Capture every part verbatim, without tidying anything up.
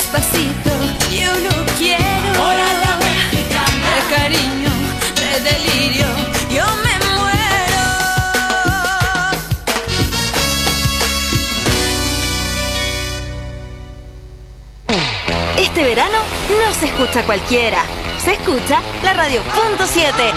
despacito, yo lo quiero. Ahora la mexicana. De cariño, de delirio, yo me muero. Este verano no se escucha cualquiera, se escucha la Radio Punto siete.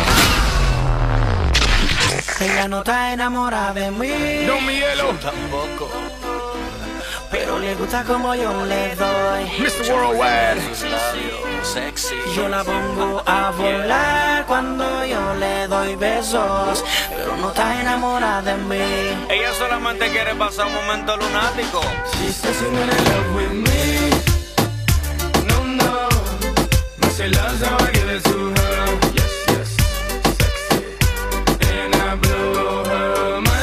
Ella no está enamorada de mí. No, Miguelo. Tampoco. Pero le gusta como yo le doy. mister Worldwide. Sexy. Yo la pongo a volar cuando yo le doy besos. Pero no está enamorada de mí. Ella solamente quiere pasar un momento lunático. She says she's in love with me. No, no. No se loves how I give it to her. Yes, yes. Sexy. And I blow her mind.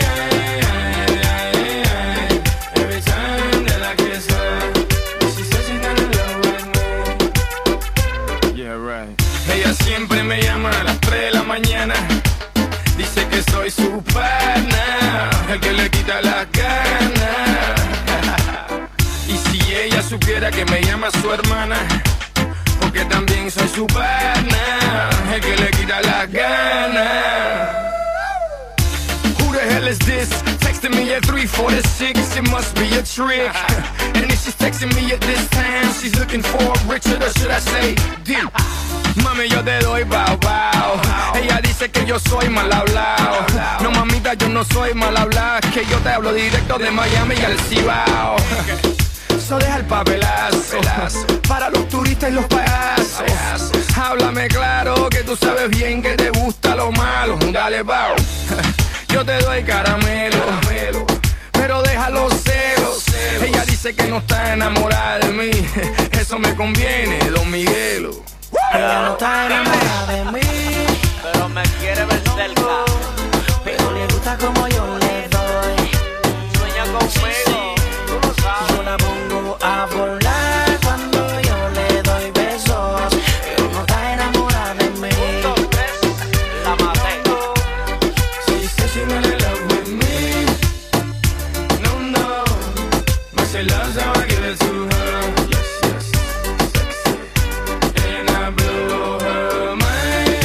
Every time that I kiss her. She says she's not in love with me. Yeah, right. Ella siempre me llama a las tres de la mañana. Dice que soy su pana, el que le quita las ganas. Y si ella supiera que me llama su hermana, porque también soy su pana, el que le quita las ganas. Who the hell is this? Texting me at three forty-six, it must be a trick. And if she's texting me at this time, she's looking for a Richard, or should I say, deep. Mami, yo te doy bao bao. Ella dice que yo soy mal hablado. No, mamita, yo no soy mal hablado. Es que yo te hablo directo de Miami y al Cibao. Eso deja el papelazo para los turistas y los payasos. Háblame claro que tú sabes bien que te gusta lo malo. Dale, bao. Yo te doy caramelo, pero deja los celos. Ella dice que no está enamorada de mí. Eso me conviene, Don Miguelo. Ella no está enamorada de mí, pero me quiere ver cerca. pero le gusta como yo le doy. Sueña conmigo, tú lo sabes. Yo la pongo a volar cuando yo le doy besos. Pero no está enamorada de mí. Punto tres, la maté. She says she's not in love with me. No, no. But she loves how I give it to her. Yes, yes. Sexy. And I blow her mind.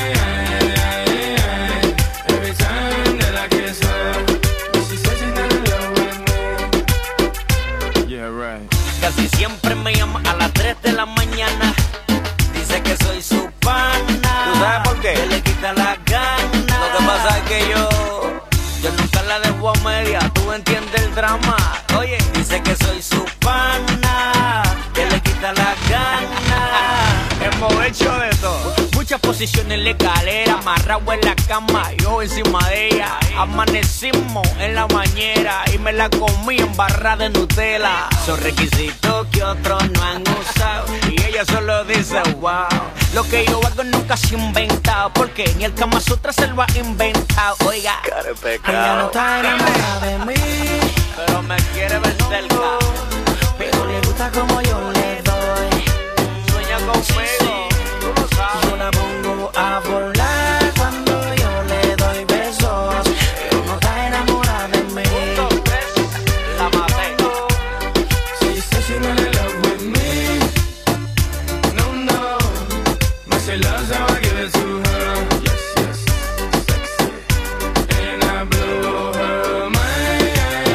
Every time that I kiss her. She says she's not in love with me. Yeah, right. Casi siempre me llama a las tres de la mañana. Dice que soy su pana. ¿Tú sabes por qué? Que le quita las ganas. Lo que pasa es que yo, yo nunca la dejo a media. Tú entiendes el drama. Oye, dice que soy su pana. Que le quita las ganas. Hemos hecho de todo. Muchas posiciones en la escalera, amarrado en la cama, yo encima de ella. Amanecimos en la bañera y me la comí en barra de Nutella. Son requisitos que otros no han usado y ella solo dice wow. Lo que yo hago nunca se ha inventado, porque ni el Kama Sutra se lo ha inventado. Oiga, cara de Ella no pecado, está enamorada de mí, pero me quiere ver cerca. pero le gusta como yo le doy. Sueña conmigo, tú lo sabes. Yo la pongo a volar cuando yo le doy besos. Pero no está enamorada de mí. Punto tres, la maté. She says she's not in love with me. No, no. But she loves how I give it to her. Yes, yes. Sexy. And I blow her mind.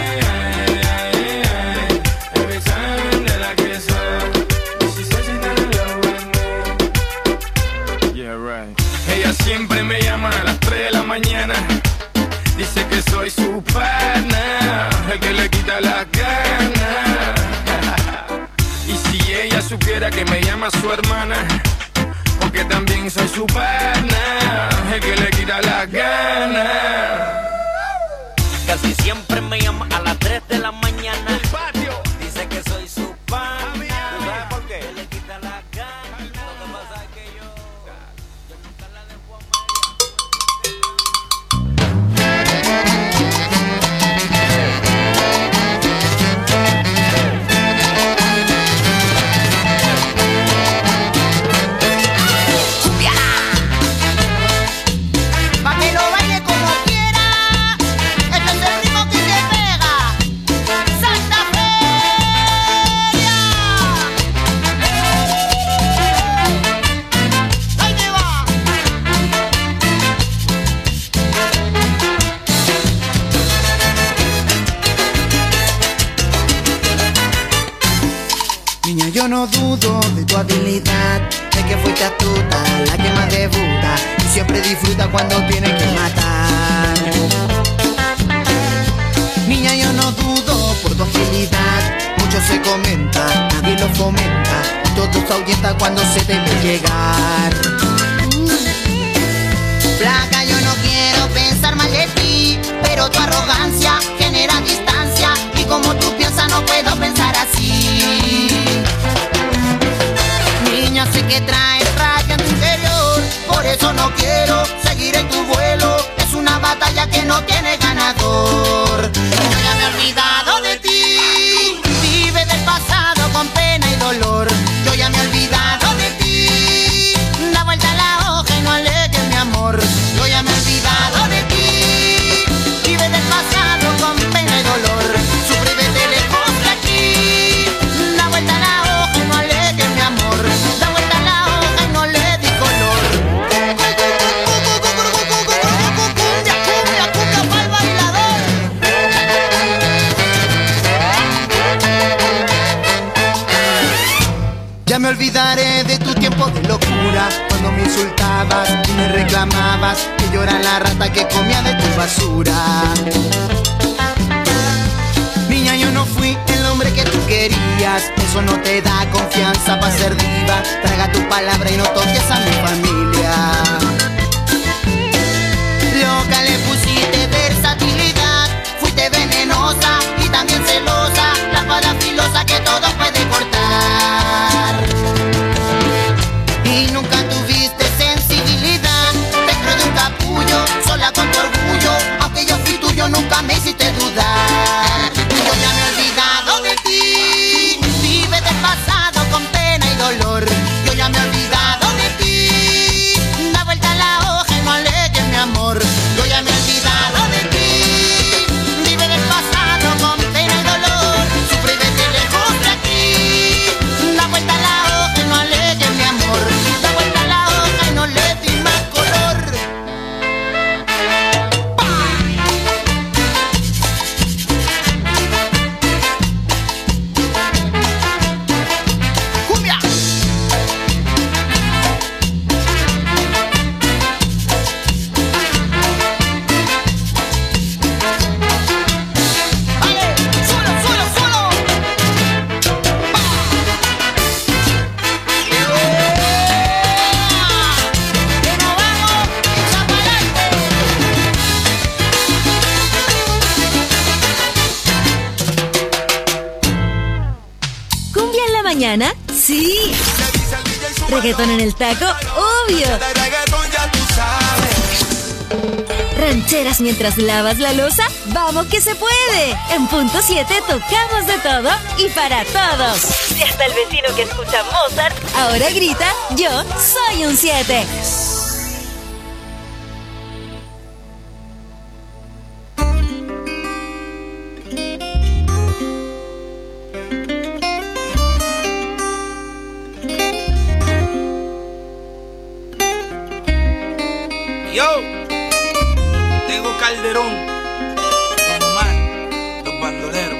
Every time that I kiss her. She says she's not in love with me. Yeah, right. Ella siempre me llama a las tres de la mañana. Dice que soy su pana, el que le quita las ganas. Y si ella supiera que me llama su hermana, porque también soy su pana, el que le quita las ganas. Casi siempre me llama a las tres de la mañana. Dice que soy su pana. ¿Tú sabes por qué? Le quita las ganas. Lo que pasa es que yo, yo nunca la dejo a Pa' que lo baile como quiera, este es el ritmo que te pega. yo no dudo de tu habilidad, de que fuiste astuta, la que más debuta y siempre disfruta cuando tiene que matar. Niña, yo no dudo por tu agilidad, mucho se comenta, nadie lo fomenta, todo se ahuyenta cuando se te ve llegar. Flaca, yo no quiero pensar mal de ti, pero tu arrogancia genera distancia y como tú piensas no puedo pensar así. Niña, sé que traes rabia en tu interior, por eso no quiero seguir en tu vuelo. Es una batalla que no tiene ganador. Y yo ya me he olvidado de ti, vive del pasado con pena y dolor. Yo ya me he olvidado de ti, da vuelta a la hoja y no alegues mi amor. Yo ya me he olvidado de ti, vive del pasado con pena y dolor. Sufre y vete lejos de aquí, da vuelta a la hoja y no alegues mi amor. Da vuelta a la hoja y no le di color. Cumbia, cumbia, cumbia pa'l bailador. Ya me olvidaré de tu tiempo de locura, cuando me insultabas y me reclamabas que yo era la rata que comía de tu basura. Niña, yo no fui el hombre que tú querías, eso no te da confianza para ser diva. Traga tu palabra y no toques a mi familia. Loca, le pusiste versatilidad, fuiste venenosa y también celosa, la espada filosa que todo puede cortar. Y nunca tuviste sensibilidad, dentro de un capullo, sola con tu orgullo, aunque yo fui tuyo nunca me hiciste dudar. Y yo ya me he olvidado de ti, vive del pasado con pena y dolor. Yo ya me he olvidado de ti, da vuelta a la hoja y no alegues mi amor. Yo ya me he olvidado de ti, vive del pasado con pena y dolor. Sufre y vete lejos de aquí, da vuelta a la hoja y no alegues mi amor. Da vuelta a la hoja y no le di más color. ¡Cumbia! ¡Vale! ¡Suelo, suelo, suelo! ¡Que nos vamos! ¡Echa pa'lante! ¿Cumbia en la mañana? Sí. ¿Reggaetón en el taco? Obvio. ¿Rancheras mientras lavas la loza? ¡Vamos que se puede! En punto siete tocamos de todo y para todos. Y hasta el vecino que escucha Mozart ahora grita, yo soy un siete. Yo, Tego Calderón, Don Omar, los bandoleros.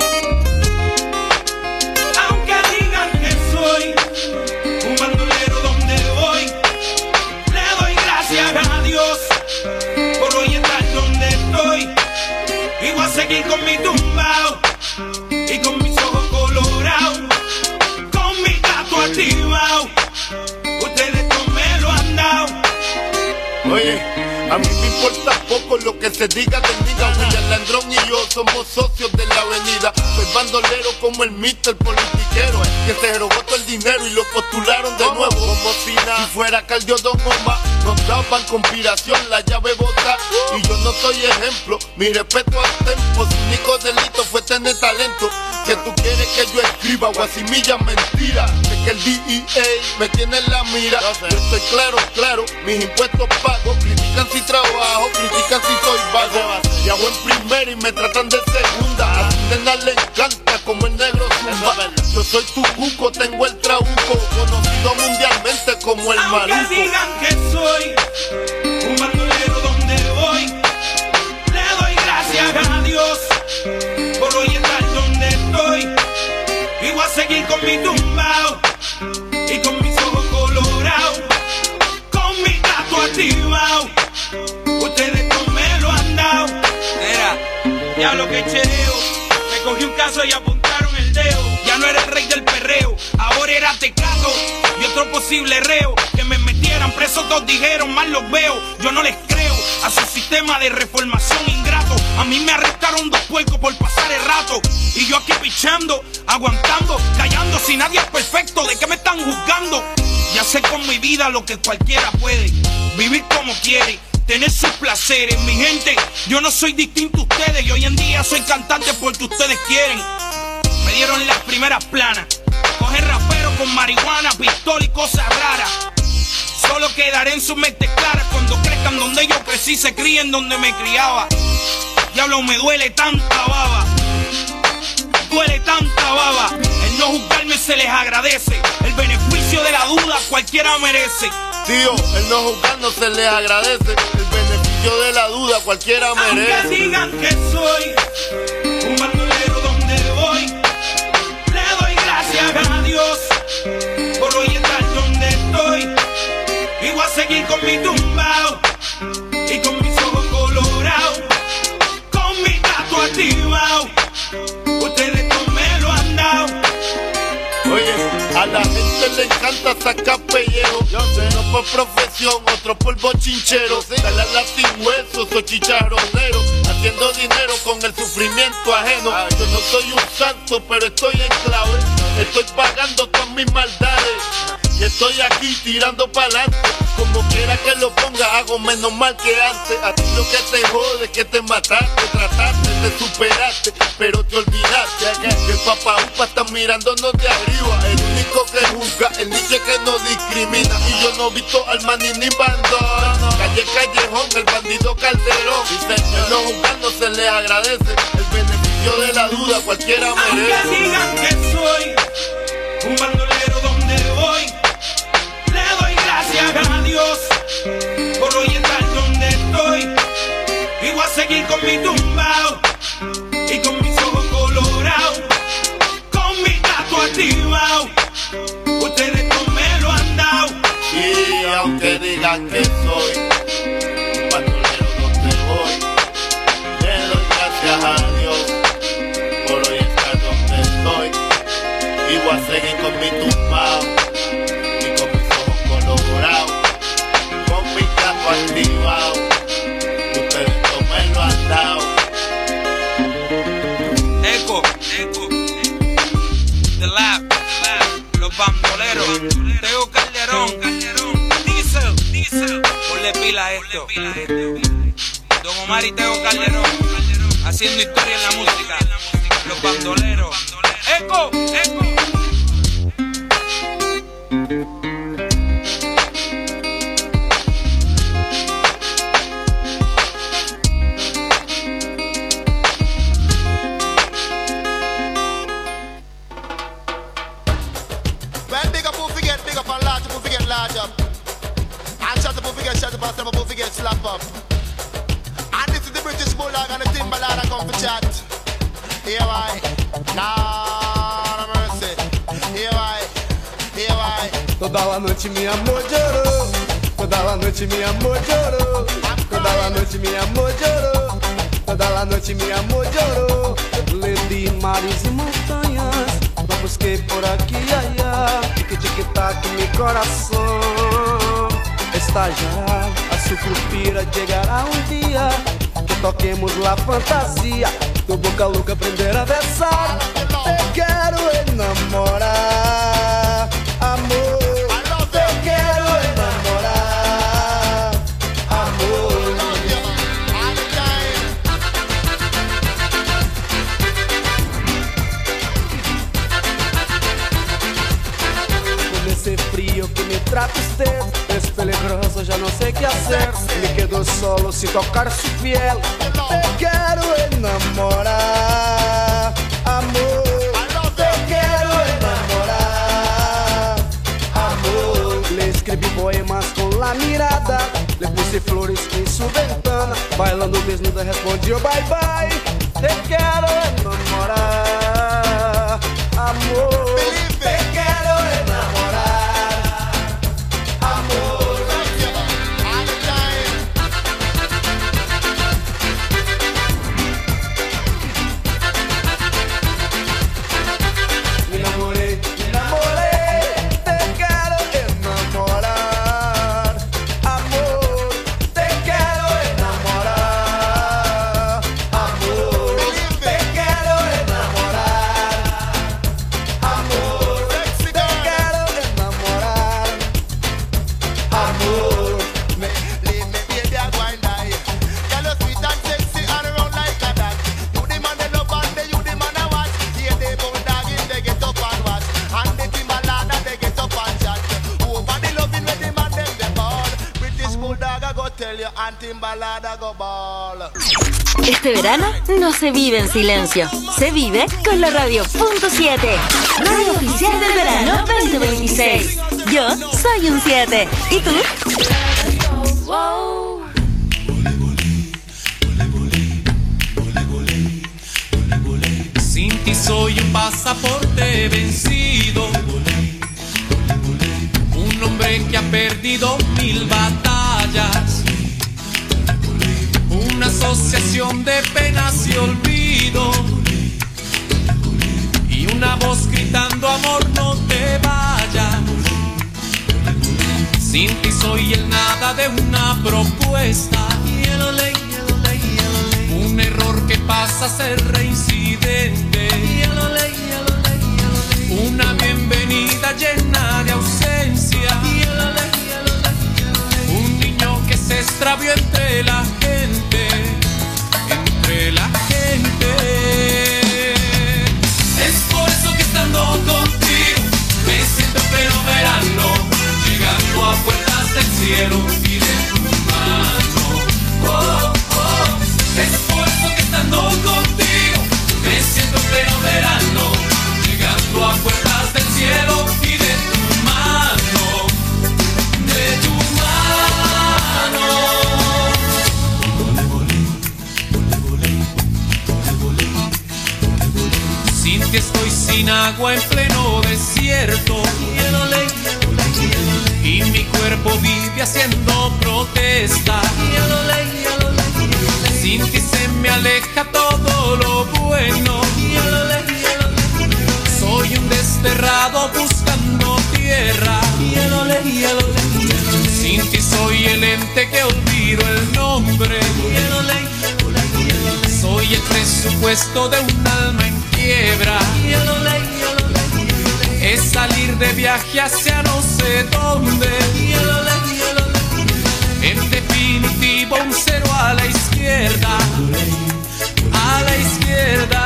Aunque digan que soy un bandolero donde voy, le doy gracias a Dios por hoy estar donde estoy. Y voy a seguir con mi tumbao y con mis ojos colorados, con mi gato activado. Ustedes no me lo han dado. Oye, a mí me importa poco lo que se diga de nigga. William Landrón y yo somos socios de la avenida. Soy bandolero como el mister politiquero, que se robó todo el dinero y lo postularon de nuevo. Como si nada, si fuera Cardio Don Omar, nos daban conspiración, la llave bota. Y yo no soy ejemplo, mi respeto al tempo. Su único delito fue tener talento. Que tú quieres que yo escriba guasimilla mentira. Sé que el D E A me tiene en la mira. Yo estoy claro, claro, mis impuestos pago. Critican si trabajo, critican si soy vago. Y hago en primera y me tratan de segunda. A tu nena le encanta como el negro zumba. Yo soy tu cuco, tengo el trabuco, conocido mundialmente como el maluco. Aunque digan que soy un bandolero donde voy, le doy gracias a Dios por hoy estar donde estoy. Y voy a seguir con mi tumba Diablo que chereo, me cogí un caso y apuntaron el dedo. Ya no era el rey del perreo, ahora era Tecato y otro posible reo. Que me metieran preso, todos dijeron, mal los veo. Yo no les creo a su sistema de reformación ingrato. A mí me arrestaron dos puercos por pasar el rato. Y yo aquí pichando, aguantando, callando. Si nadie es perfecto, ¿de qué me están juzgando? Ya sé con mi vida lo que cualquiera puede. Vivir como quiere, tener sus placeres. Mi gente, yo no soy distinto a ustedes. Y hoy en día soy cantante porque ustedes quieren. Me dieron las primeras planas. Coger rapero con marihuana, pistola y cosas raras. Solo quedaré en sus mentes claras cuando crezcan donde yo crecí, se críen donde me criaba. Diablo, me duele tanta baba. Duele tanta baba. El no juzgarme se les agradece. El beneficio de la duda cualquiera merece. Tío, el no juzgarnos se les agradece. El beneficio de la duda cualquiera merece. Aunque digan que soy un bandolero donde voy, le doy gracias a Dios por hoy estar donde estoy. Y voy a seguir con mi tumbao y con mis ojos colorados, con mi gato activado. Ustedes no me lo han dado. Oye, a la gente le encanta sacar pellejo. Yo sé, no por profesión, otro por bochinchero. Dale a la sin huesos o chicharronero, haciendo dinero con el sufrimiento ajeno. Yo no soy un santo, pero estoy en clave. Estoy pagando todas mis maldades y estoy aquí tirando pa'lante. Como quiera que lo ponga, hago menos mal que antes. A ti lo que te jode es que te mataste, trataste, te superaste, pero te olvidaste que el papá upa está mirándonos de arriba. El único que juzga, el niche que no discrimina. Y yo no he visto al maní ni bandón. Calle Callejón, el bandido Calderón. Dice, el no juzgar no se le agradece. El beneficio de la duda cualquiera merece. Aunque digan que soy un bandolero donde voy, le doy gracias a Dios por hoy estar donde estoy. Y voy a seguir con mi tumbao y con mis ojos colorados, con mi gato activado. Ustedes no me lo han dado. Y aunque digan que soy un bandolero donde voy, le doy gracias a Dios por hoy estar donde estoy. Y voy a seguir con mi tumbao y con mis ojos colorados, con mi gato activado. Ustedes no me lo han dado. Eco, eco, The Lab, los bandoleros, Teo Calderón, Diesel, Diesel, ponle pila a esto. Don Omar y Teo Calderón, haciendo historia en la música. Los bandoleros. Eco, eco. Well, big up who forget, big up and large up who forget large up. And shut up who forget, shut up and slap up who forget slap up. And this is the British Bulldog and the Timberland that come for chat. Here why? Nah, no mercy. Here why? Here why? Toda a noite meu amor chorou. Toda a noite meu amor chorou. Toda a noite meu amor chorou. Toda a noite meu amor chorou. Lady mares e montanhas, não busquei por aqui, ai, ai. Tic-tic-tac, meu coração está já. A sucupira chegará um dia que toquemos lá fantasia. Tu boca louca aprender a versar. Eu quero enamorar, amor. Eu quero enamorar, amor. Con ese frío que me trata usted es peligroso, ya no sé qué hacer. Me quedo solo sin tocar su piel. Eu quero enamorar, amor. Eu quero enamorar, amor. Le escrevi poemas com la mirada, le puse flores em sua ventana. Bailando desnuda respondi bye bye. Eu quero enamorar, amor. Eu quero enamorar, amor. and Timbalada go ball. Este verano no se vive en silencio, se vive con la Radio Punto siete, radio oficial del verano veinte veintiséis. Yo soy un siete. ¿Y tú? Wow. Sin ti soy un pasaporte vencido, un hombre que ha perdido mil batallas, una asociación de penas y olvido, y una voz gritando amor no te vayas. Sin ti soy el nada de una propuesta, un error que pasa a ser reincidente, una bienvenida llena de ausencia, un niño que se extravió entre la gente, entre la gente. Es por eso que estando contigo me siento en pleno verano, llegando a puertas del cielo y de tu mano. Oh, oh. Es por eso que estando contigo me siento en pleno verano, llegando a puertas del cielo y de tu mano, de tu mano. Sin ti estoy sin agua en pleno desierto, y mi cuerpo vive haciendo protesta. Sin ti se me aleja todo lo bueno, soy un desterrado buscando tierra. Sin ti soy el ente que olvido el nombre, soy el presupuesto de un alma en quiebra. Es salir de viaje hacia no sé dónde, en definitiva un cero a la izquierda, a la izquierda.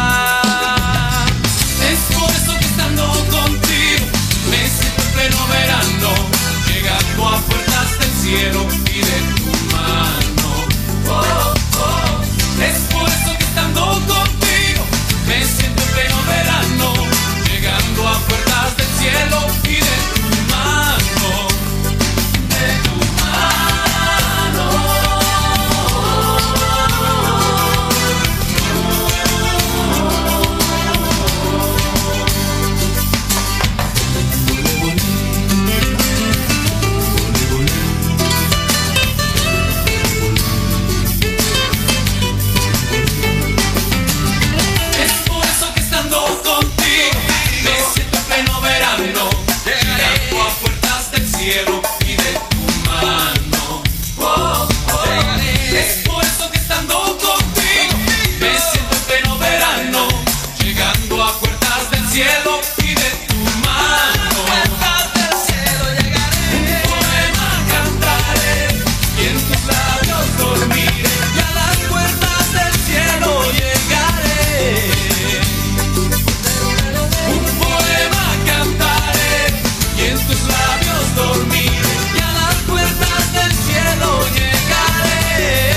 Es por eso que estando contigo me siento en pleno verano, llegando a puertas del cielo y de tu mano. Oh, oh. Es por eso que estando contigo me siento en pleno verano, llegando a puertas del cielo y de tu mano, de tu mano. Es por eso que estando contigo me siento en pleno verano, llegando a puertas del cielo y de tu mano. Oh, oh. Es por eso que estando contigo me siento en pleno verano, llegando a puertas del cielo y de tu mano. Puertas del cielo llegaré, un poema cantaré y en tus labios dormiré, y a las puertas del cielo llegaré. Un poema cantaré y en tus labios dormiré, y a las puertas del cielo llegaré.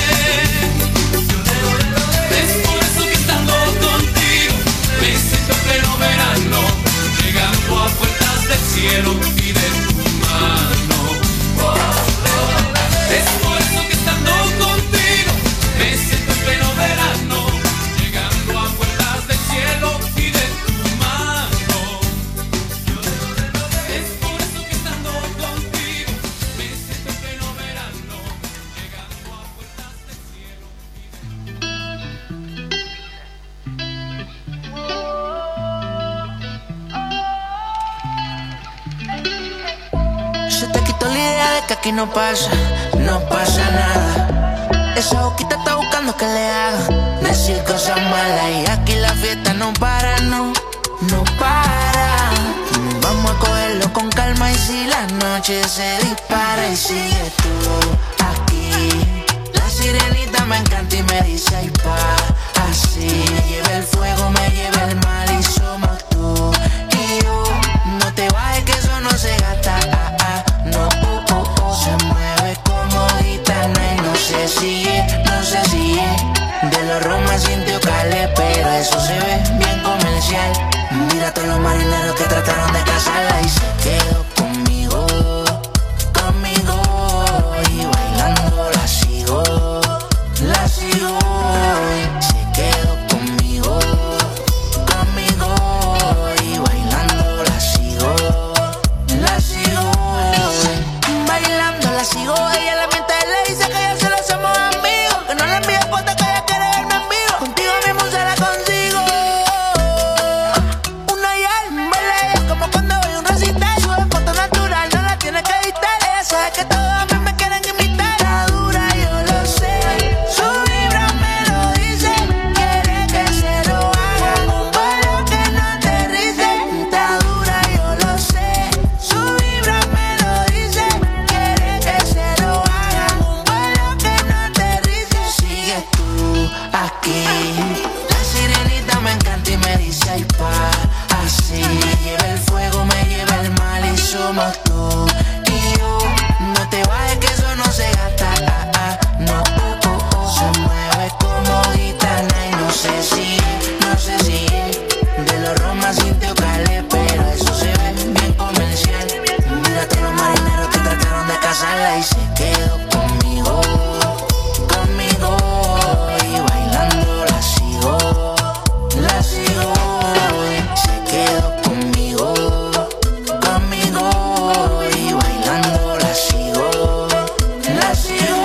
Es por eso que estando contigo me siento en pleno verano, llegando a puertas del cielo y de tu mano. Oh, oh. Es por eso que estando contigo me siento en pleno verano, llegando a puertas del cielo y de tu mano. Es por eso que estando contigo me siento en pleno verano, llegando a puertas del cielo y de Se te quitó la idea de que aquí no pasa, no pasa nada. Esa boquita está buscando que le haga decir cosas malas, y aquí la fiesta no para, no, no para. Vamos a cogerlo con calma, y si la noche se dispara y sigue tú aquí. La sirenita me encanta y me dice ay pa, así. Me lleva el fuego, me lleva el mal, y somos tú y yo. No te bajes que eso no se gasta, ah, ah, no, oh, oh, oh. Se mueve como gitana y no somos tú y yo. No te vayas que eso no se gasta, ah, ah, no, oh, oh, oh. Se mueve como gitana y no sé si, no sé si de los romas sin te ocale, pero eso se ve bien comercial. Mírate, los marineros te trataron de casarla y se quedó conmigo, conmigo, y bailando la sigo, la sigo, se quedó conmigo, conmigo, y bailando la sigo, la sigo.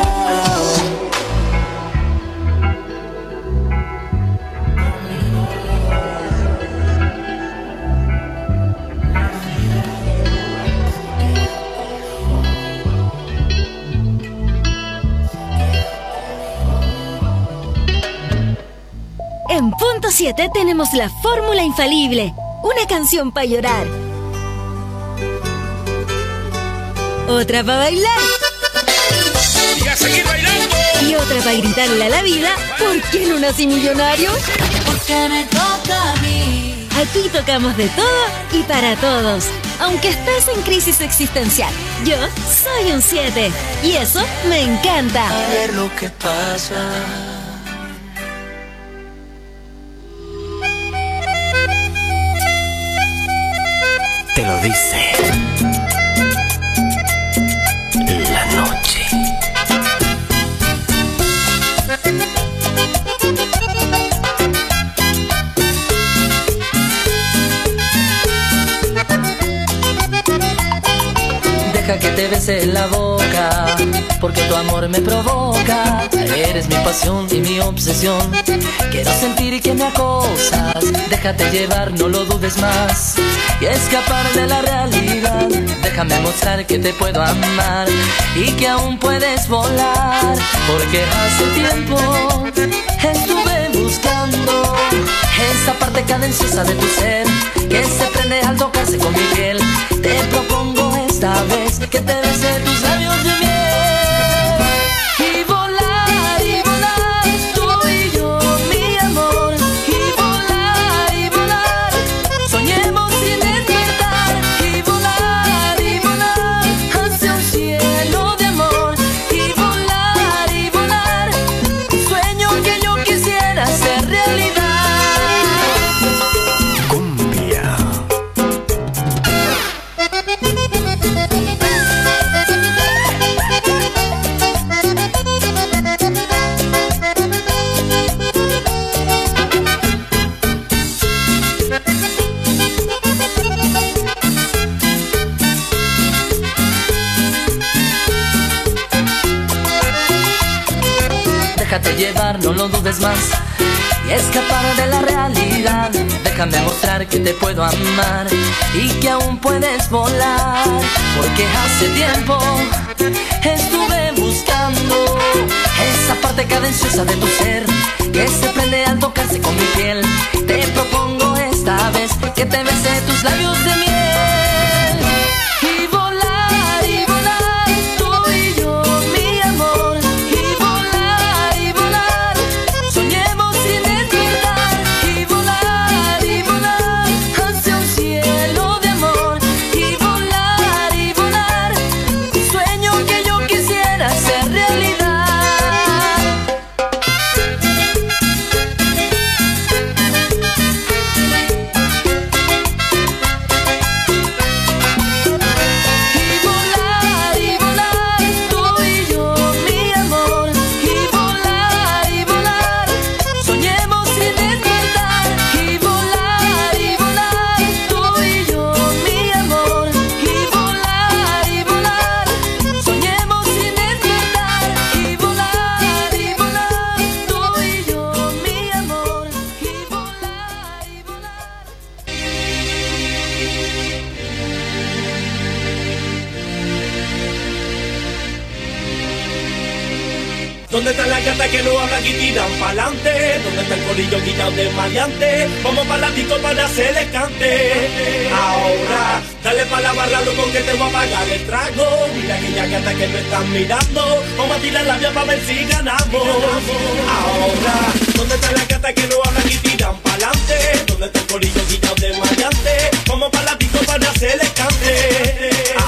En punto siete tenemos la fórmula infalible. Una canción para llorar. Otra para bailar. Y a seguir bailando. Y otra para gritarle a la vida: ¿por qué no nací millonario? Porque me toca a mí. Aquí tocamos de todo y para todos. Aunque estés en crisis existencial, yo soy un siete. Y eso me encanta. A ver lo que pasa. Te lo dice la noche. Deja que te bese la boca, porque tu amor me provoca. Eres mi pasión y mi obsesión. Quiero sentir que me acosas. Déjate llevar, no lo dudes más, y escapar de la realidad. Déjame mostrar que te puedo amar y que aún puedes volar, porque hace tiempo estuve buscando esa parte cadenciosa de tu ser que se prende al tocarse con mi piel. Te propongo esta vez que te bese tus labios de miel y volar, y volar, tú y yo, mi amor, y volar, y volar, soñemos sin despertar, y volar, y volar, hacia un cielo de amor, y volar, y volar, un sueño que yo quisiera hacer realidad. Cumbia. Déjate llevar, no lo dudes más, y escapar de la realidad. Déjame mostrar que te puedo amar y que aún puedes volar, porque hace tiempo estuve buscando esa parte cadenciosa de tu ser que se prende al tocarse con mi piel. Te propongo esta vez que te bese tus labios de miel y volar, y volar, tú y yo, mi amor, y volar, y volar, soñemos sin despertar, y volar, y volar, hacia un cielo de amor, y volar, y volar, un sueño que yo quisiera hacer realidad. Y volar, y volar, tú y yo, mi amor, y volar, y volar, soñemos sin despertar, y volar, y volar, tú y yo, mi amor, y volar, y volar, soñemos sin despertar, y volar, y volar, tú y yo, mi amor, y volar, y volar. ¿Dónde están las gatas que no hablan y tiran pa'lante? ¿Dónde está el colillo quitado de maleante? Vamos pa' la disco para hacerle cante. Ahora, dale pa' la barra, loco, que te voy a pagar el trago. Mira aquellas gatas que me están mirando. Vamos a tirar la vía pa' ver si ganamos. Ahora, ¿dónde están las gatas que no hablan y tiran pa'lante? ¿Dónde está el colillo quitado de maleante? Vamos pa' la disco para hacerle cante.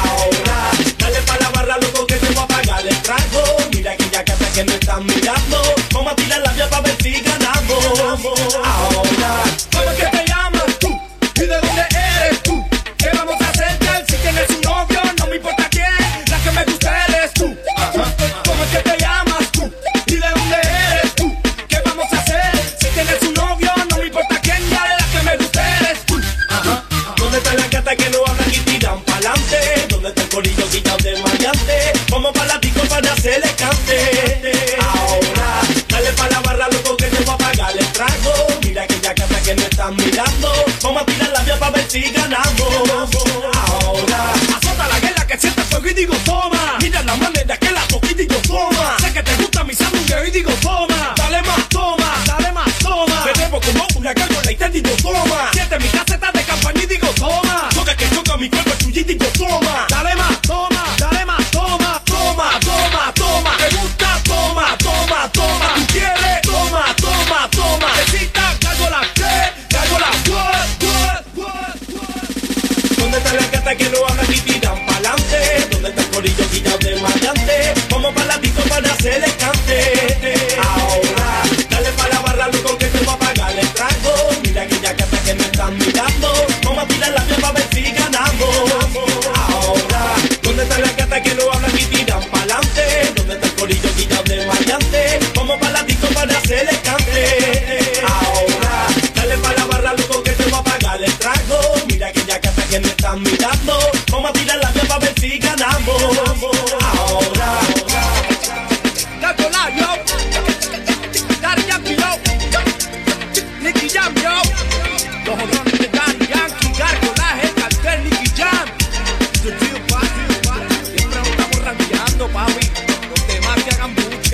corillo quitado de maleante. Vamos pa' la disco para hacerle cante. Ahora, dale pa' la barra, loco, que te voy a pagar el trago. Mira aquella casa que me están mirando. Vamos a tirar la vía pa' ver si ganamos. Ahora, azota la guerra que siente fuego y digo toma. Mira la manera que la toqué y digo toma. Sé que te gusta mi sándwich y digo toma. Dale más, toma, dale más, toma. Me debo como una gárgola y te digo toma. Siente mi caseta de campaña y digo toma. Choca que choca mi cuerpo tuyo y digo toma. Dale más, toma, dale más, toma. Toma, toma, toma. Te gusta, toma, toma, toma. Tú quieres, toma, toma, toma. Necesitas gárgola, ¿qué? Gárgola, what, what, what, what. ¿Dónde está la gata que no habla y tiran pa'lante? ¿Dónde está el corillo quitado de maleante? Vamos pa' la disco para hacerle cante. Ahora, dale pa' la barra, loco, que te voy a pagar el trago. Mira aquella gata que me están mirando. Vamos a tirar la vía pa' ver si ganamos. Ahora, ¿dónde está la gata que no habla y tiran pa'lante? ¿Dónde está el corillo quitado de maleante? Vamos pa' la disco para hacerle cante. Ahora, dale pa' la barra, loco, que te voy a pagar el trago. Mira aquella gata que me están mirando. Vamos a tirar la vía pa' ver si ganamos. Ahora, Gárgola, yo, Daddy Yankee, yo, Nicky Jam, yo, los honrones de Daddy Yankee, Gárgola, el cartel, Nicky Jam, the deal, pa, siempre nos estamos rankeando, papi, los demás que hagan buche.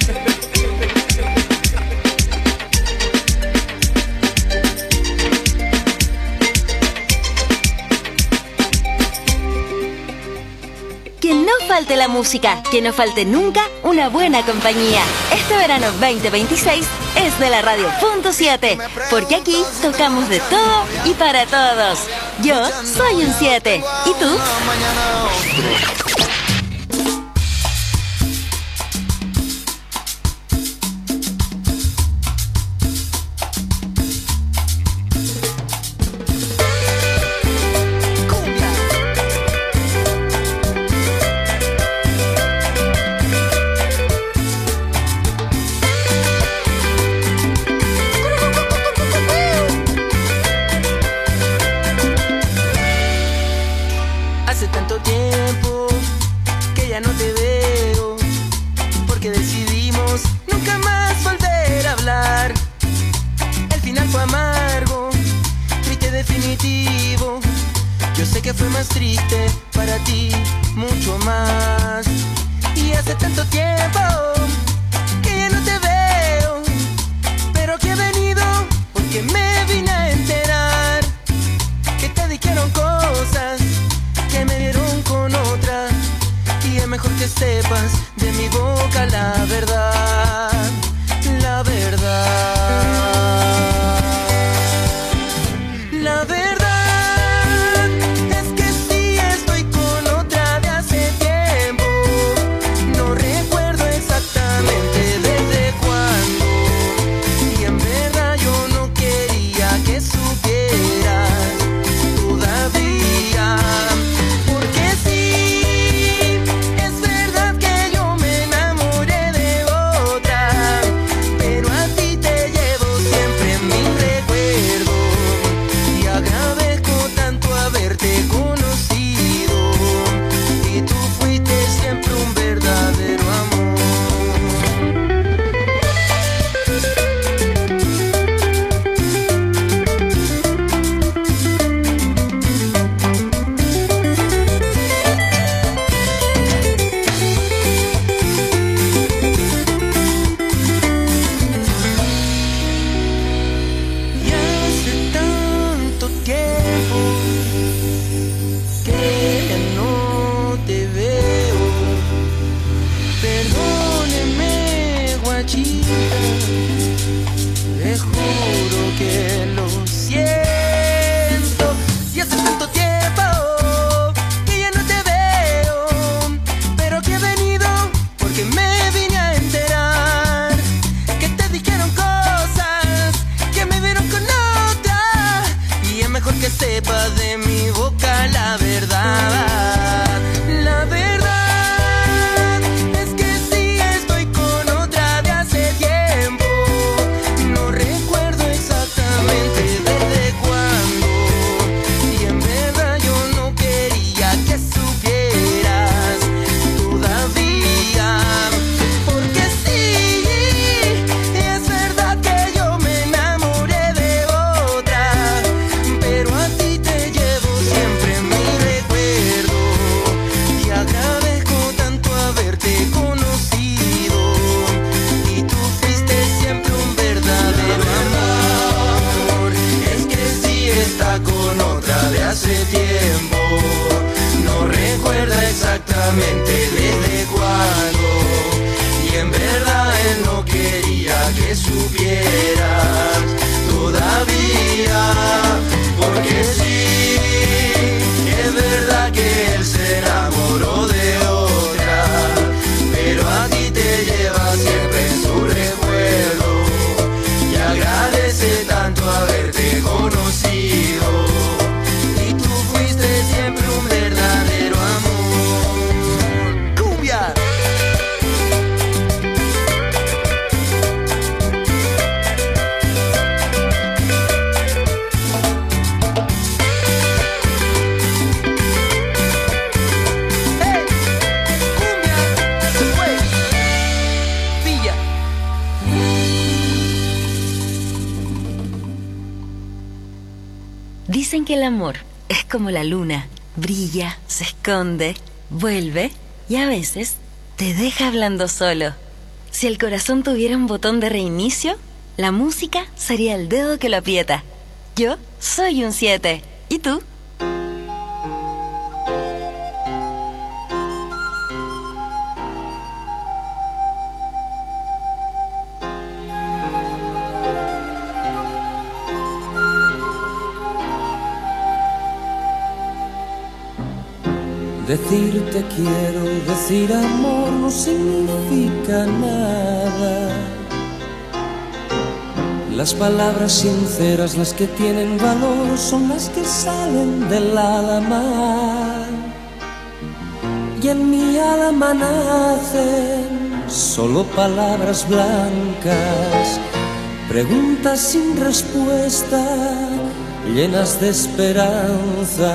Que no falte la música, que no falte nunca una buena compañía. Este verano veinte veintiséis es de la Radio Punto siete, porque aquí tocamos de todo y para todos. Yo soy un siete, ¿y tú? Te locamente desde cuando, y en verdad él no quería que supieras todavía, porque sí, es verdad que él se enamoró de otra, pero a ti te lleva siempre en su recuerdo y agradece tanto haberte conocido, y tú fuiste siempre un verdadero amor. ¡Cumbia! Dicen que el amor es como la luna, brilla, se esconde, vuelve y a veces te deja hablando solo. Si el corazón tuviera un botón de reinicio, la música sería el dedo que lo aprieta. Yo soy un siete. ¿Y tú? Decir te quiero, decir amor no significa nada. Las palabras sinceras, las que tienen valor, son las que salen del alma. Y en mi alma nacen solo palabras blancas, preguntas sin respuesta, llenas de esperanza.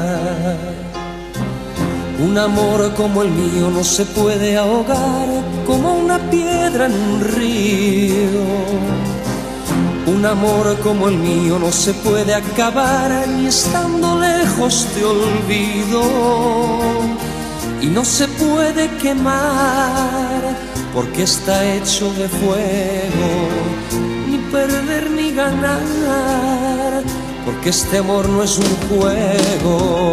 Un amor como el mío no se puede ahogar como una piedra en un río. Un amor como el mío no se puede acabar ni estando lejos te olvido. Y no se puede quemar porque está hecho de fuego. Ni perder ni ganar porque este amor no es un juego.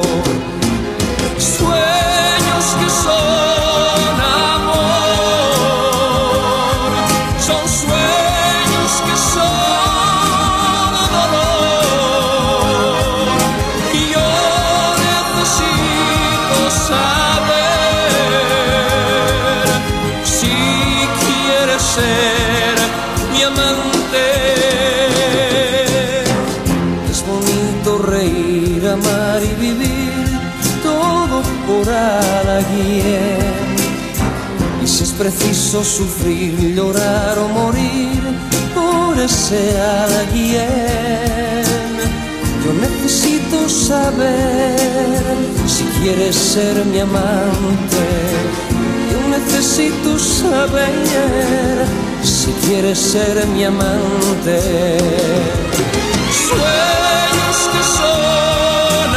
Sueños que son amor, son sueños que son dolor, y yo necesito saber si quieres ser mi amante. Es bonito reír, amar y vivir por alguien, y si es preciso sufrir, llorar o morir por ese alguien. Yo necesito saber si quieres ser mi amante. Yo necesito saber si quieres ser mi amante. Sueños que son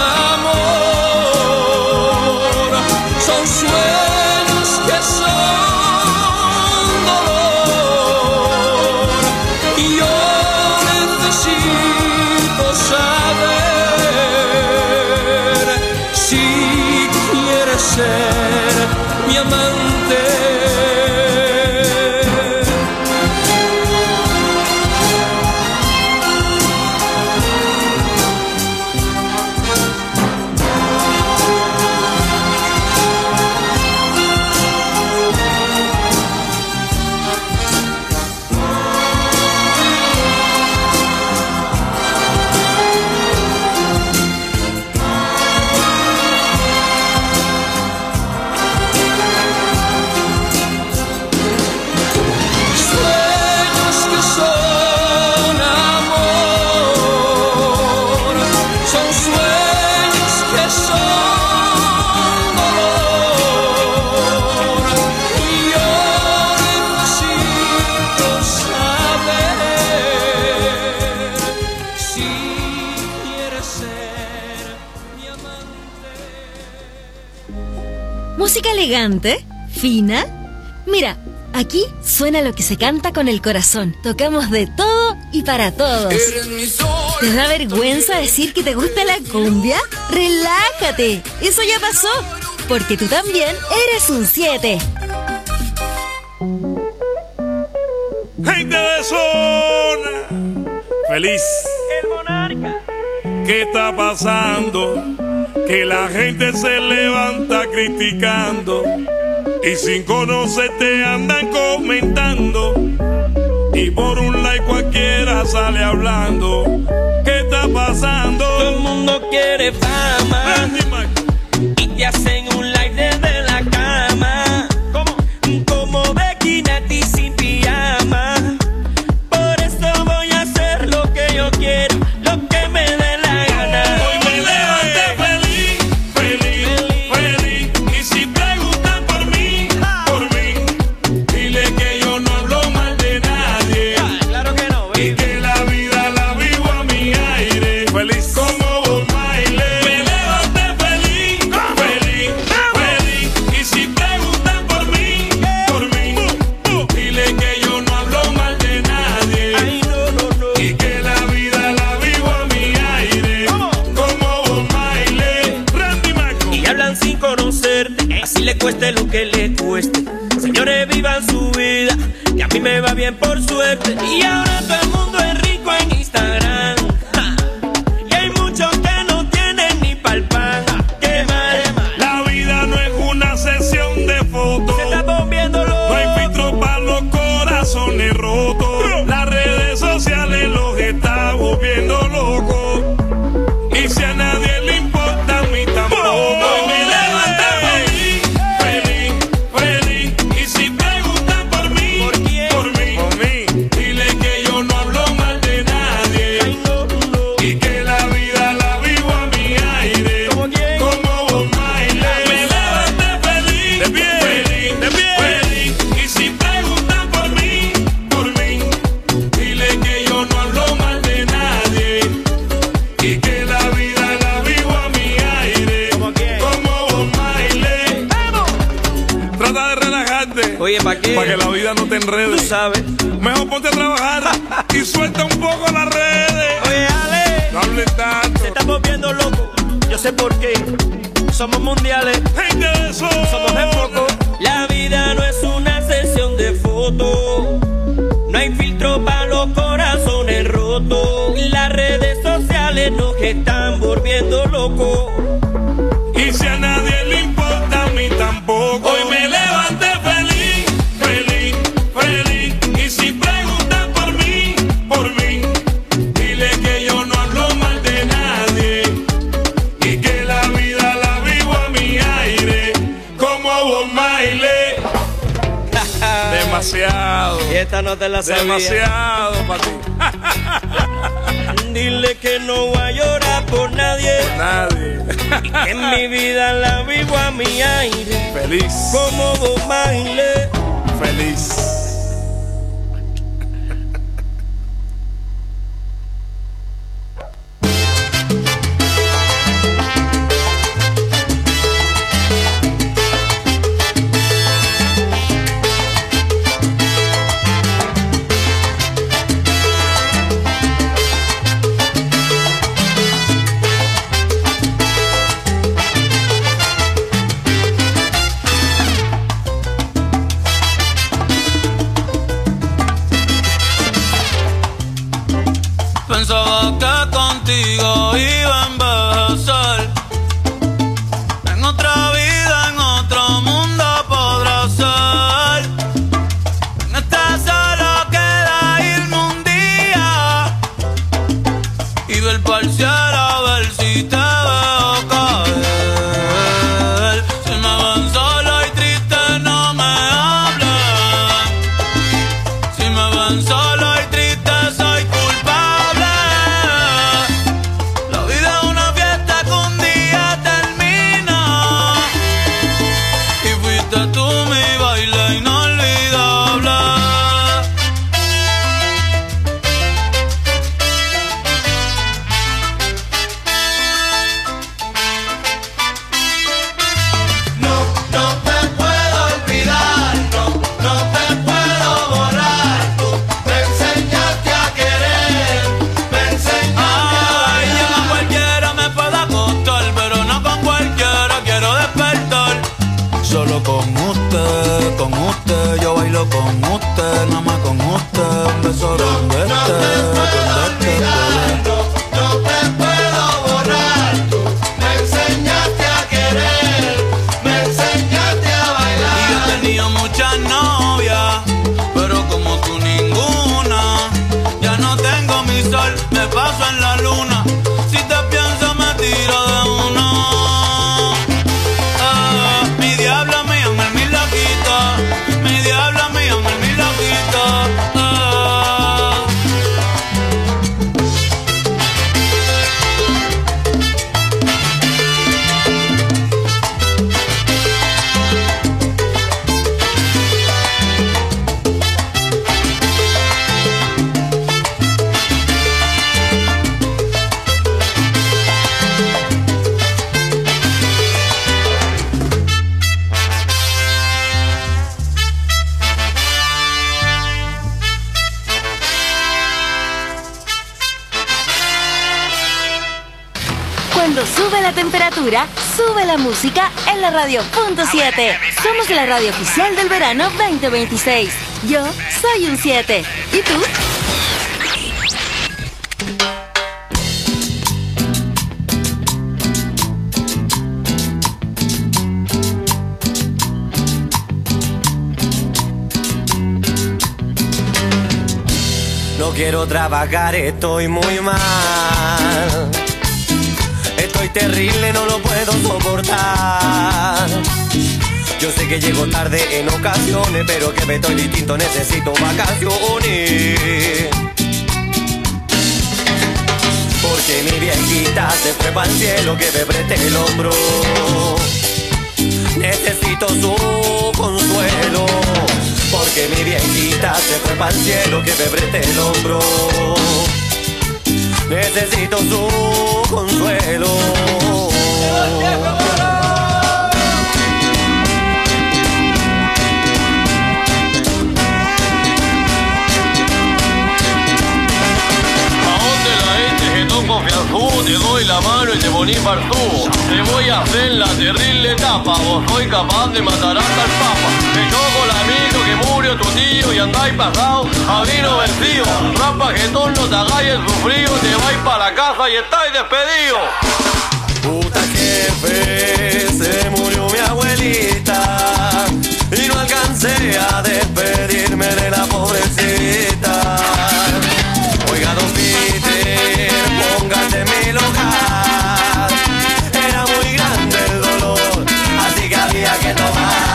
amor, son sueños que son dolor, y yo necesito saber si quieres ser mi amante. Música elegante, fina. Mira, aquí suena lo que se canta con el corazón. Tocamos de todo y para todos. ¿Te da vergüenza decir que te gusta la cumbia? ¡Relájate! Eso ya pasó. porque tú también eres un siete. Gente de zona, feliz. El monarca. ¿Qué está pasando? Que la gente se levanta criticando y sin conocerte andan comentando. Y por un like cualquiera sale hablando. ¿Qué está pasando? Todo el mundo quiere fama y te hacen un like desde la cama. ¿Cómo? Como Becky Nati sin pijama. Por eso voy a hacer lo que yo quiero, lo que me dé la gana. Hoy me levanté feliz, feliz, feliz. Y si preguntan por mí, por mí, dile que yo no hablo mal de nadie. Claro que no, baby. Y que la vida la vivo a mi aire. Feliz como Bob Marley. Me levanté feliz, feliz, feliz. Y si preguntan por mí, por mí, dile que yo no hablo mal de nadie. Ay, no, no, no. Y que la vida la vivo a mi aire. Como Bob Marley. Randy Marco. Y hablan sin conocerte, así le cueste lo que le cueste. Señores, vivan su vida, que a mí me va bien por suerte. Y ahora todo el mundo es rico en Instagram. Ja. Y hay muchos que no tienen ni pa'l pan. Qué mal. La vida no es una sesión de fotos. Se está volviendo loco. No hay filtro para los corazones rotos. Las redes sociales los está volviendo locos. Y si a nadie le importa, a mí tampoco. Hoy me levanté feliz, feliz, feliz. Y si preguntan por mí, ¿por quién? por mí, por mí, dile que yo no hablo mal de nadie. Ay, no, no. Y que la vida la vivo a mi aire. ¿Cómo quién? Como Bob Marley. Me levanté feliz, De pie, feliz, de pie. feliz. Y si preguntan por mí, por mí, dile que yo no hablo mal de nadie. Y que la vida la vivo a mi aire. ¿Cómo quién? Como Bob Marley. Trata de relajarte. Oye, ¿pa' qué? Para que la vida no te enrede. Tú sabes. Mejor ponte a trabajar y suelta un poco las redes. Oye, Ale, No hables tanto. se está volviendo loco. Yo sé por qué. Somos mundiales. Gente de zona. Somos de foco. La vida no es una sesión de fotos. No hay filtro para los corazones rotos. Las redes sociales nos están volviendo locos. Y si a nadie le importa, a mí tampoco. Hoy me levanté feliz, feliz, feliz. Y si preguntan por mí, por mí, dile que yo no hablo mal de nadie. Y que la vida la vivo a mi aire. Como Bob Marley. Demasiado. Y esta no te la sabía. Demasiado para ti. Dile que no voy a llorar por nadie. Nadie. Y que en mi vida la vivo a mi aire. Feliz. Como Bob Marley. Feliz. Pensaba que contigo iba a envejecer. En otra vida, en otro mundo podrá ser. En esta solo queda irme un día y ver pa'l cielo a ver si te veo caer. Si me ven solo y triste no me hablen. Si me ven solo y triste soy culpable. Solo con usted, con usted, yo bailo con usted, nada más con usted, un beso donde esté, donde esté. No te puedo borrar, tú me enseñaste a querer, me enseñaste a bailar. Y yo he tenido muchas novias, pero como tú ninguna. Ya no tengo mi sol, me paso en la luna. Si te piensas me tiro de uno. Ah, mi diabla mi ángel mi loquito, mi diabla mi ángel mi loquito. Ah. Cuando sube la temperatura, sube la música en la radio punto siete. Somos la radio oficial del verano veinte veintiséis. Yo soy un siete. ¿Y tú? No quiero trabajar, estoy muy mal. Estoy terrible, no lo puedo soportar. Yo sé que llego tarde en ocasiones, pero que me estoy distinto, necesito vacaciones. Porque mi viejita se fue para el cielo, que me preste el hombro. Necesito su consuelo. Porque mi viejita se fue para el cielo, que me preste el hombro. Necesito su consuelo. Confianzú, te doy la mano y te poní partú. Te voy a hacer la terrible etapa. Vos soy capaz de matar hasta el papa. Que yo con amigo que murió tu tío y andáis pasado a vino vencido. Rapa que todos no te hagáis el sufrido. Te vais para casa y estáis despedidos. Puta jefe, se murió mi abuelita y no alcancé a despedirme de la pobrecita. Oiga, don Peter, póngase en mi lugar. Era muy grande el dolor, así que había que tomar.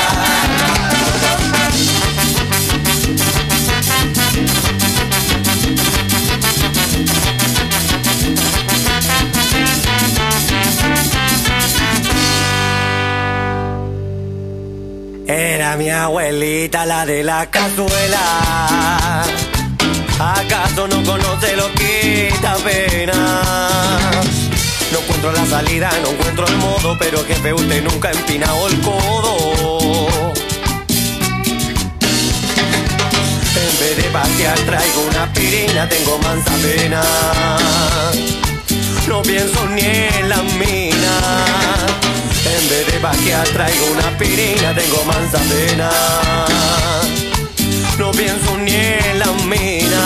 Era mi abuelita la de la cazuela. ¿Acaso no conoce lo que da pena? No encuentro la salida, no encuentro el modo, pero jefe, usted nunca ha empinado el codo. En vez de pasear traigo una aspirina, tengo mansa pena. No pienso ni en la mina. En vez de pasear traigo una aspirina, tengo mansa pena. No pienso ni en la mina.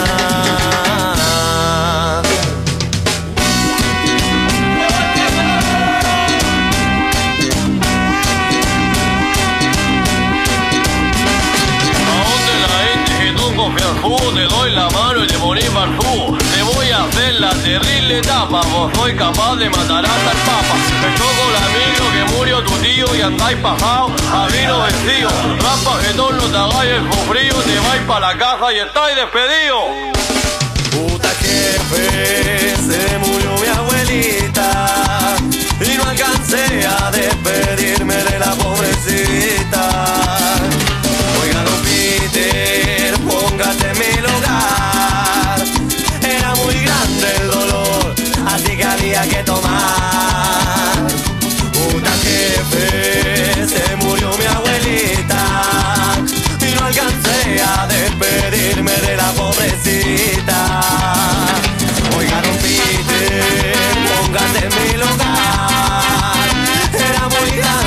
Confianzú, te doy la mano y te poní partú. Te voy a hacer la terrible etapa. Vos soy capaz de matar hasta el papa. Me choco el amigo que murió tu tío y andáis pasado a vino vencido. Rampa que todos no te hagáis el sufrido. Te vais para la casa y estáis despedidos. Puta jefe, se murió mi abuelita y no alcancé a despedirme de la pobrecita. Oiga, don Peter, póngase en mi lugar. Era muy grande el dolor, así que había que tomar. Puta jefe, se murió mi abuelita y no alcancé a despedirme de la pobrecita. Oiga, don Peter, póngase en mi lugar. Era muy grande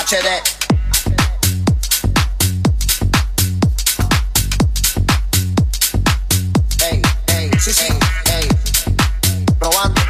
H D. Ey, ey, sí, sí, ey. Probando.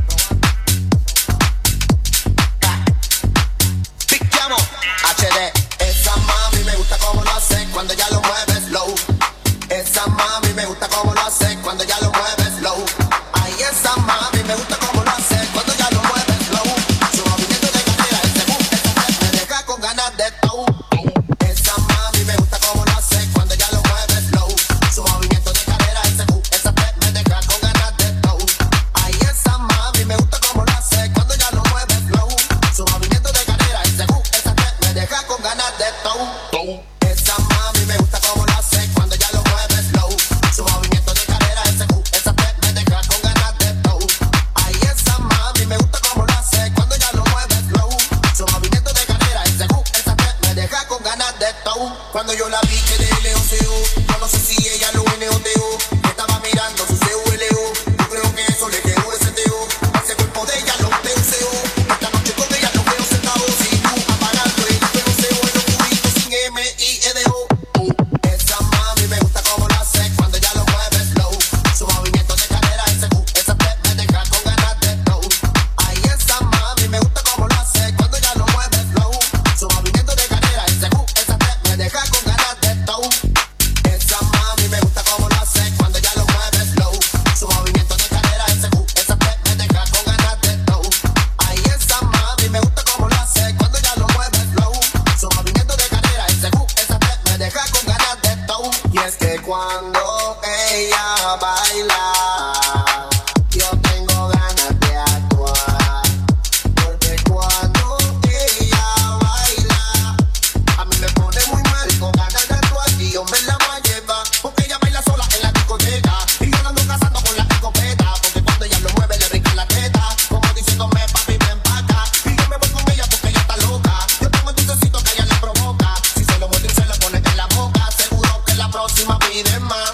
Pichamos. H D. Esa mami me gusta como lo hace cuando ya lo mueves slow. Esa mami me gusta como lo hace cuando ya lo mueves slow. Ay, esa mami me gusta como lo hace cuando ya lo mueves slow. Su movimiento de cadera, ese boom, esa step me deja con ganas de tow. Esa mami me gusta como lo hace cuando ya lo mueves slow. Su movimiento de cadera, ese boom, esa step me deja con ganas de tow. Ay, esa mami me gusta como lo hace cuando ya lo mueves slow. Su movimiento de cadera, ese boom, esa step me deja con ganas de tow. Esa mami me gusta como lo hace cuando ya lo mueves slow. Su movimiento de cadera, ese boom, esa step me deja con ganas de tow. Ay, esa mami me gusta como lo hace cuando ya lo mueves slow. Su movimiento de cadera, ese boom, esa step me deja con ganas de tow. Cuando yo la vi que de L O C U, yo no sé si ella lo N O T U. Estaba mirando su C U L U. Yo creo que eso le quedó ese T U. Ese cuerpo de ella lo T U C U. Esta noche con ella lo veo sentado sin luz, apagando el T U C U en los cubitos sin M I E D O. Esa mami me gusta como lo hace cuando ya lo mueves slow. Su movimiento de cadera, ese boom, esa step me deja con ganas de tow. Ay, esa mami me gusta como lo hace cuando ya lo mueves slow. Su movimiento de cadera, ese boom, esa step me deja con ganas de tow. Esa mami me gusta como lo hace cuando ya lo mueves slow. Su movimiento de cadera, ese boom, esa step me deja con ganas de tow. Ay, esa mami me gusta como lo hace cuando ya lo mueves slow. Su movimiento de cadera, ese boom, esa step me deja con ganas de tow. Y es que cuando ella baila, yo tengo ganas de actuar. Porque cuando ella baila, a mí me pone muy mal con ganas de actuar. Y yo me la voy a llevar, porque ella baila sola en la discoteca. Y yo la ando cazando con la escopeta, porque cuando ella lo mueve le brinca la teta, como diciéndome papi ven pa' acá. Y yo me voy con ella porque ella está loca. Yo tengo el dulcecito que a ella le provoca. Si se lo muerde y se lo pone en la boca, seguro que la próxima pide más.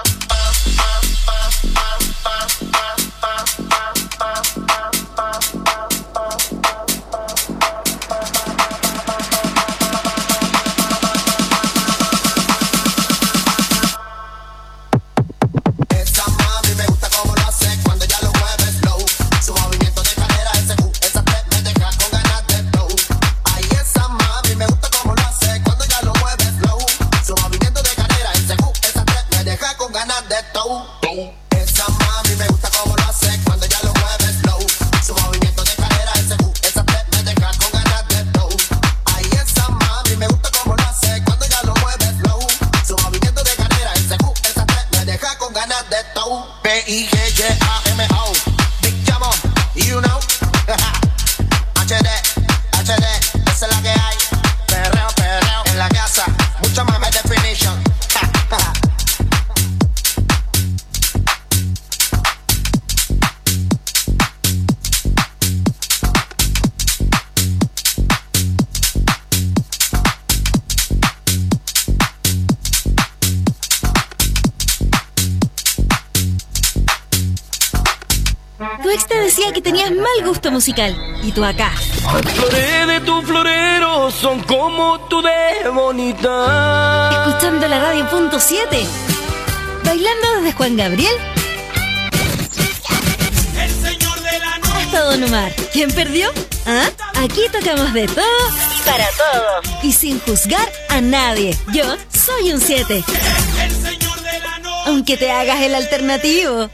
Esa mami me gusta como lo hace cuando ya lo mueves slow. Su movimiento de cadera, ese boom, esa step me deja con ganas de tow. Ay, esa mami me gusta como lo hace cuando ya lo mueves slow. Su movimiento de cadera, ese boom, esa step me deja con ganas de tow. Esa mami me gusta como lo hace cuando ya lo mueves slow. Su movimiento de cadera, ese boom, esa step me deja con ganas de tow. Ay, esa mami me gusta como lo hace cuando ya lo mueves slow. Su movimiento de cadera, ese boom, esa step me deja con ganas de tow. B I G G A M O, Big Jamo, you know. H D, H D, esa es la que hay. Perreo, perreo en la casa, mucho más high definition. Tu ex te decía que tenías mal gusto musical. Y tú acá, Las flores de tu florero son como tú de bonita. escuchando la radio punto siete. Bailando desde Juan Gabriel El señor de la noche. hasta Don Omar. ¿Quién perdió? ¿Ah? Aquí tocamos de todo y para todos. Y sin juzgar a nadie. Yo soy un siete. El señor de la noche. Aunque te hagas el alternativo.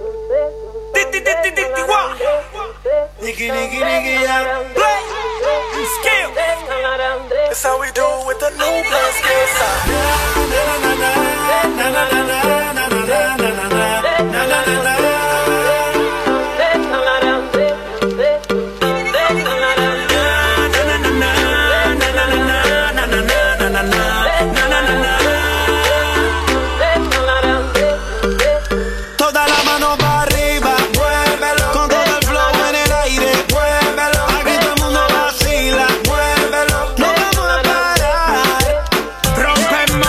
Nigga, nigga, nigga, yeah. Play. Skill. That's how we do it with the new blood skill. Na na na na na na na na na na na na na na na. Toda la mano para arriba, muévelo. Con todo el flow en el aire, muévelo. Aquí todo el mundo vacila, muévelo. No vamos a parar. Rompe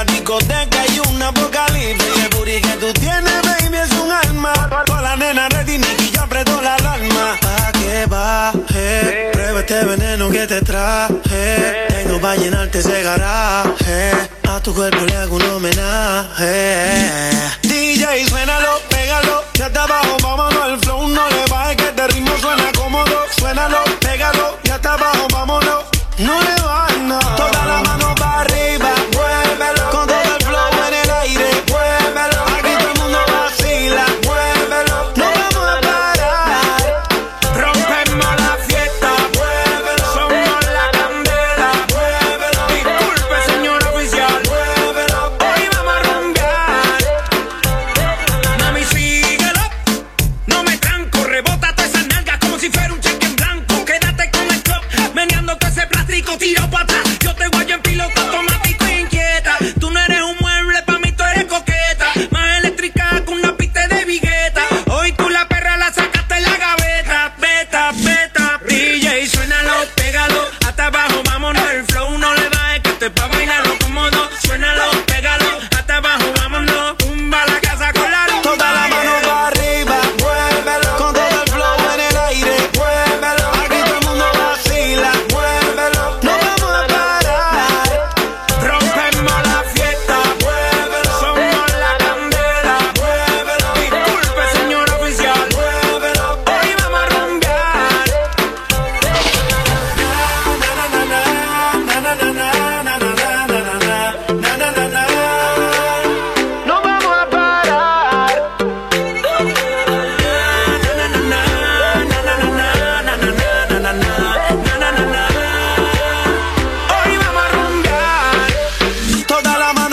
la discoteca hay un apocalipsis. Y el booty que tú tienes, baby, es un alma. Con la nena ready, Nicky, ya apretó la alarma. Pa' que baje, prueba este veneno que te traje. Tengo pa' llenarte ese garaje. A tu cuerpo le hago un homenaje.